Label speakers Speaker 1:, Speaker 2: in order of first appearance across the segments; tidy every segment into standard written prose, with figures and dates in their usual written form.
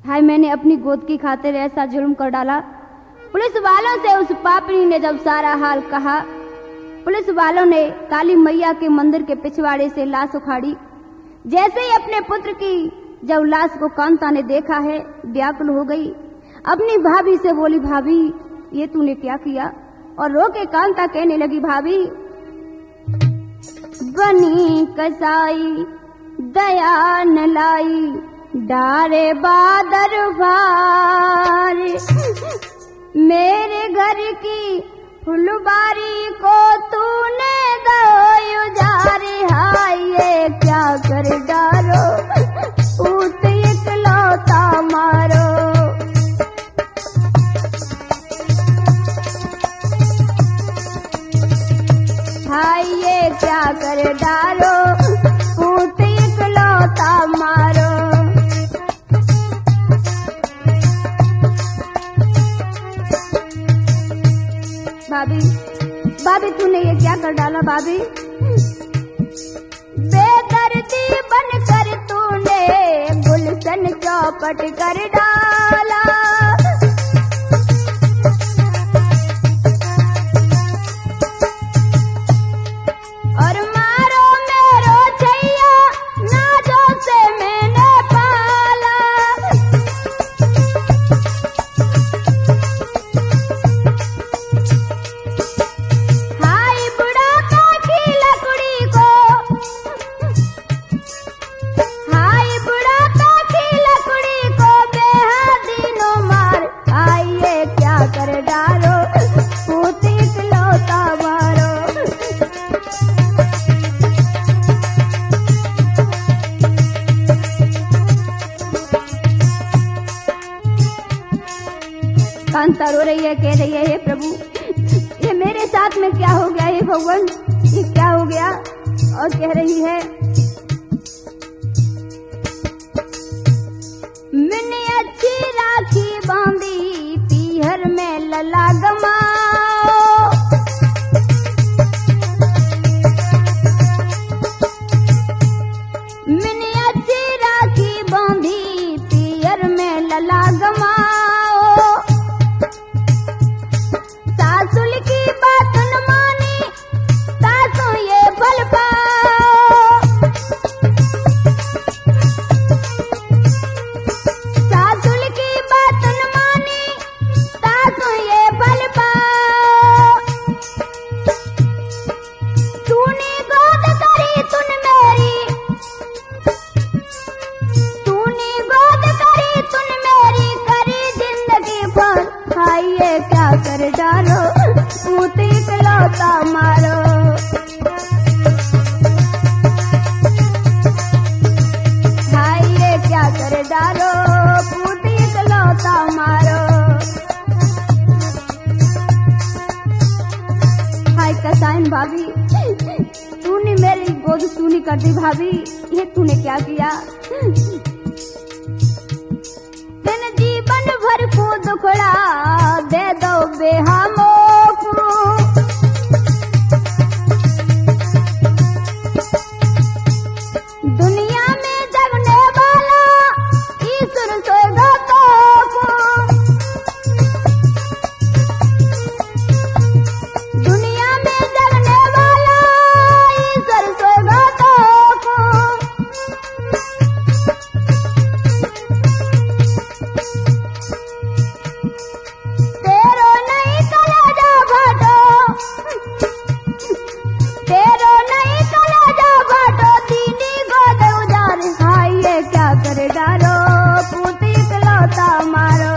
Speaker 1: हाय मैंने अपनी गोद की खातिर ऐसा जुल्म कर डाला। पुलिस वालों से उस पापड़ी ने जब सारा हाल कहा, पुलिस वालों ने काली मैया के मंदिर के पिछवाड़े से लाश उखाड़ी। जैसे ही अपने पुत्र की जब लाश को कांता ने देखा है, व्याकुल हो गई। अपनी भाभी से बोली, भाभी ये तूने क्या किया? और रो के कांता कहने लगी, भाभी बनी कसाई दया न लाई, डारे बादर भार। मेरे घर की फुलबारी को तूने दो उजारे, हाय ये क्या कर डालो, ऊट इकलौता मारो। हाय ये क्या कर डालो, ऊट इकलौता मारो। भाभी भाभी तूने ये क्या कर डाला? भाभी बेदर्दी बनकर तूने गुलशन चौपट कर डाला। और मारो मेरो छैया नाजों से मैंने पाला। हाय बुढ़ापा की लकड़ी को, हाय बुढ़ापा की लकड़ी को बेहदीनो मार। हाय ये क्या कर डालो, पूत इकलौता मारो। कांता रो रही है, कह रही है, हे प्रभु ये मेरे साथ में क्या हो गया? हे भगवान ये क्या हो गया? और कह रही है, मैंने अच्छी राखी बांधी पीहर में लला गमाओ। मैंने अच्छी राखी बांधी पीहर में लला गमाओ। सासुल की बात न मानी सासू ये बल पाओ। सासुल की बात न मानी सासू ये बल पाओ। तूने गोद करी तुन मेरी, तूने गोद करी तुन मेरी, करी जिंदगी भर। हाय ये क्या कर डालो, पूत इकलौता मारो। हाय ये क्या कर डालो, पूत इकलौता मारो। हाय कसाइन भाभी तूने मेरी गोद सूनी कर दी। भाभी ये तूने क्या किया? दिन जीवन भर को दुखड़ा दे दो बेहामों को। दुनिया में जगने वाला ईश्वर स्वर्गतों को। दुनिया में जगने वाला ईश्वर स्वर्गतों को। तेरो नहीं कलेजा भाटो, तेरो नहीं कलेजा भाटो, दीदी गोद उजारे। हाय ये क्या कर डालो, पूत इकलौता मारो।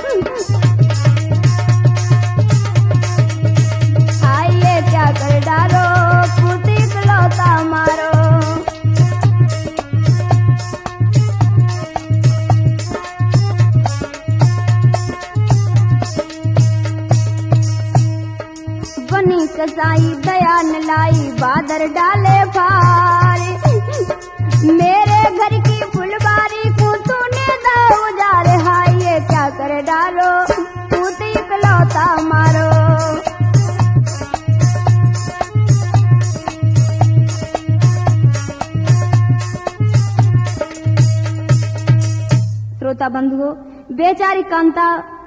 Speaker 1: हाय ये क्या कर डालो, पूत इकलौता मारो। बनी कसाई दया न लाई, बादर डाले फार। मेरे घर की फुलबारी को तूने दा उजारे। हाय ये क्या कर डालो, पूत इकलौता मारो। श्रोता बंधुओं, बेचारी कांता